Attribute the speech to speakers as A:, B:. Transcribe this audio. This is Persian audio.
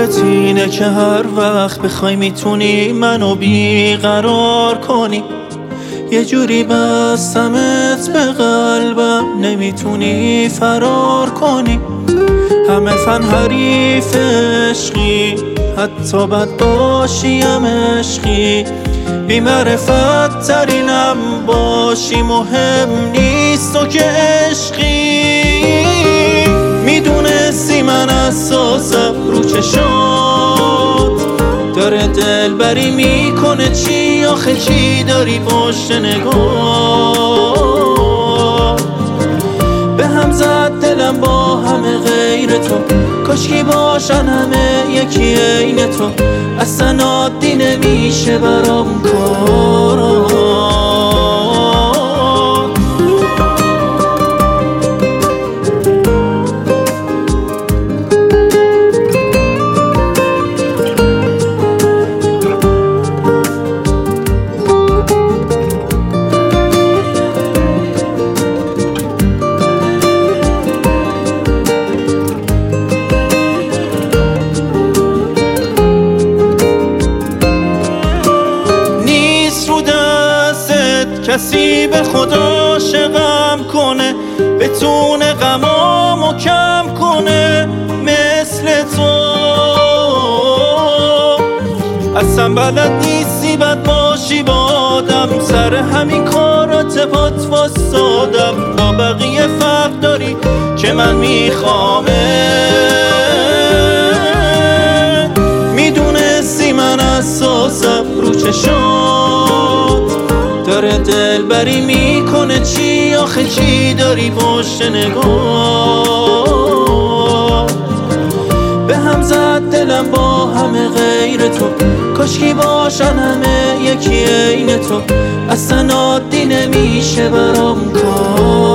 A: کارت اینه که هر وقت بخوای میتونی منو بیقرار کنی. یه جوری بستمت به قلبم نمیتونی فرار کنی. همه فن حریف عشقی، حتی بد باشیم عشقی. بی معرفت ترینم باشی مهم نیست تو که عشقی. میدونستی من اساسم رو چشات داره دلبری میکنه چی؟ آخه چی داری پشت نگاه؟ به هم زد دلم با همه غیر تو، کاشکی باشن همه یکی عین تو. اصلا عادی نمیشه برام کارا. کسی به خدا عاشقم کنه بتونه غمامو کم کنه مثل تو. اصلا بلد نیستی بد باشی با آدم، سر همین کارات پات واسادم. با بقیه فرق داری که من میخوامه. میدونستی من اساسم رو چشات داره دلبری میکنه چی؟ آخه چی داری پشت نگاه؟ به هم زد دلم با همه غیر تو، کاشکی باشن همه یکی عین تو. اصلا عادی نمیشه برام کار.